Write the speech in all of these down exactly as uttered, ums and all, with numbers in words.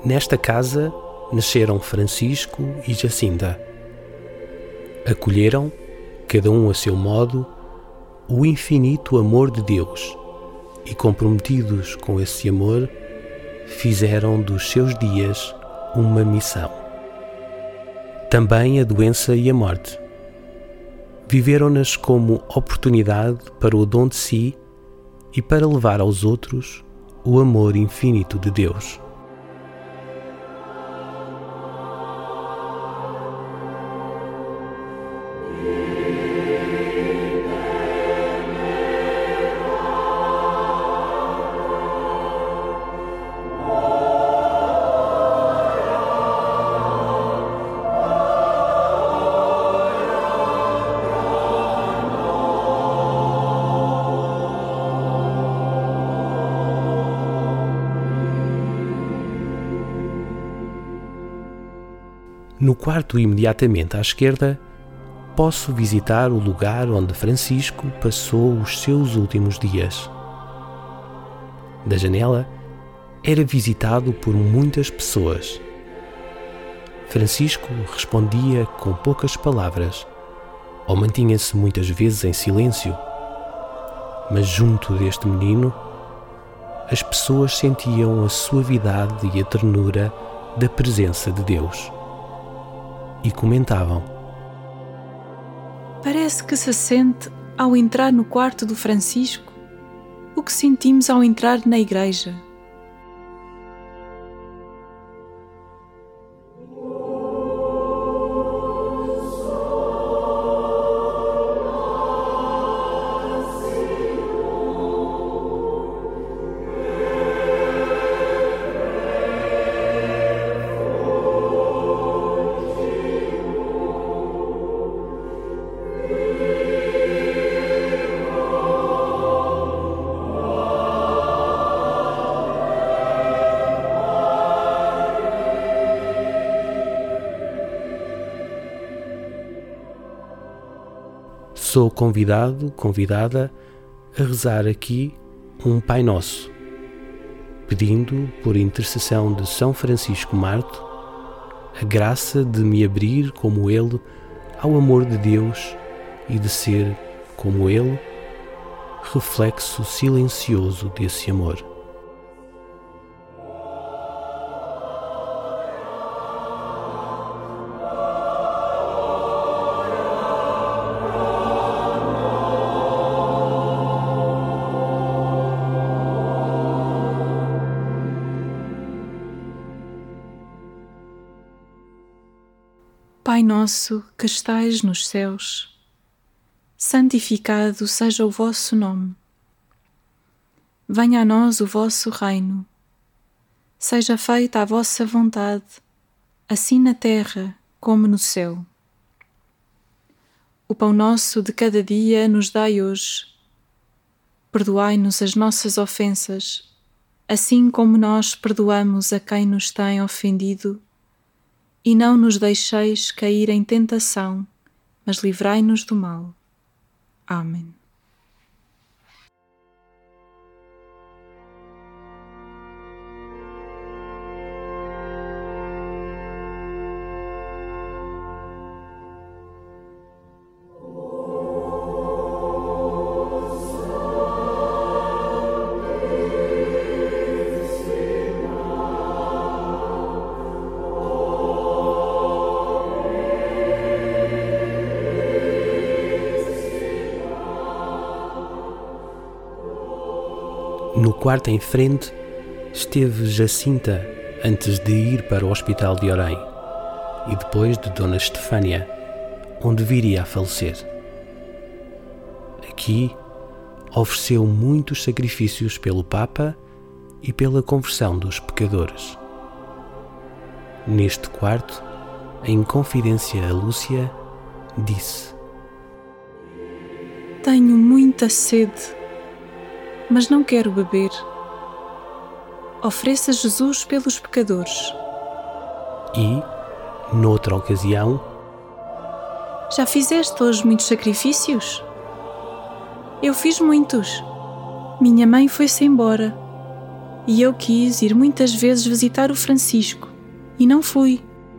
Nesta casa nasceram Francisco e Jacinta. Acolheram, cada um a seu modo, o infinito amor de Deus e, comprometidos com esse amor, fizeram dos seus dias uma missão. Também a doença e a morte. Viveram-nas como oportunidade para o dom de si e para levar aos outros o amor infinito de Deus. No quarto imediatamente à esquerda, posso visitar o lugar onde Francisco passou os seus últimos dias. Da janela, era visitado por muitas pessoas. Francisco respondia com poucas palavras, ou mantinha-se muitas vezes em silêncio. Mas junto deste menino, as pessoas sentiam a suavidade e a ternura da presença de Deus. E comentavam: parece que se sente ao entrar no quarto do Francisco o que sentimos ao entrar na igreja. Sou convidado, convidada, a rezar aqui um Pai Nosso, pedindo, por intercessão de São Francisco Marto, a graça de me abrir como Ele ao amor de Deus e de ser, como Ele, reflexo silencioso desse amor. Pai nosso que estais nos céus, santificado seja o vosso nome. Venha a nós o vosso reino. Seja feita a vossa vontade, assim na terra como no céu. O pão nosso de cada dia nos dai hoje. Perdoai-nos as nossas ofensas, assim como nós perdoamos a quem nos tem ofendido. E não nos deixeis cair em tentação, mas livrai-nos do mal. Amém. No quarto em frente esteve Jacinta antes de ir para o Hospital de Orém e depois de Dona Estefânia, onde viria a falecer. Aqui ofereceu muitos sacrifícios pelo Papa e pela conversão dos pecadores. Neste quarto, em confidência a Lúcia, disse: tenho muita sede, mas não quero beber. Ofereça Jesus pelos pecadores. E, noutra ocasião: já fizeste hoje muitos sacrifícios? Eu fiz muitos. Minha mãe foi-se embora. e eu quis ir muitas vezes visitar o Francisco, e não fui.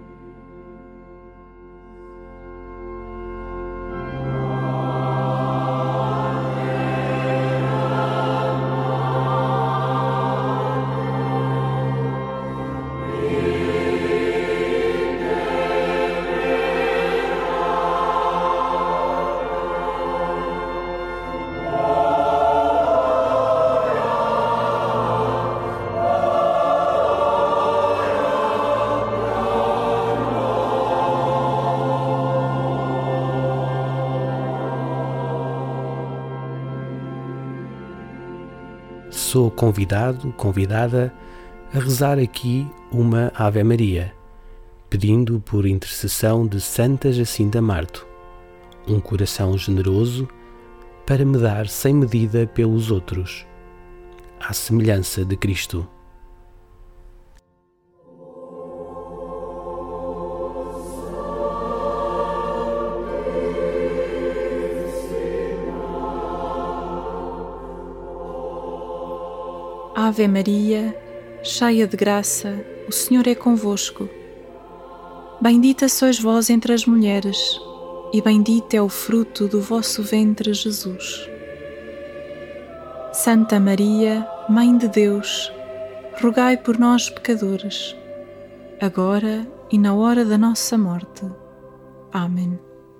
Sou convidado, convidada a rezar aqui uma Ave Maria, pedindo por intercessão de Santa Jacinta Marto, um coração generoso para me dar sem medida pelos outros, à semelhança de Cristo. Ave Maria, cheia de graça, o Senhor é convosco. Bendita sois vós entre as mulheres, e bendito é o fruto do vosso ventre, Jesus. Santa Maria, Mãe de Deus, rogai por nós, pecadores, agora e na hora da nossa morte. Amém.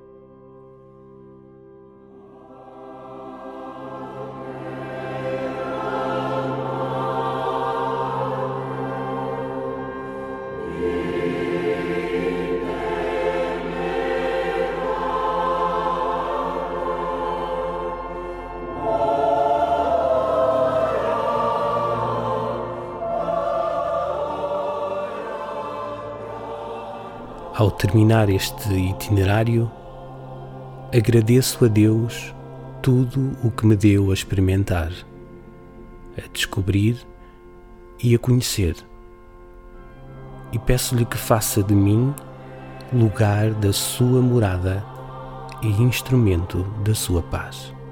Ao terminar este itinerário, agradeço a Deus tudo o que me deu a experimentar, a descobrir e a conhecer. E peço-lhe que faça de mim lugar da sua morada e instrumento da sua paz.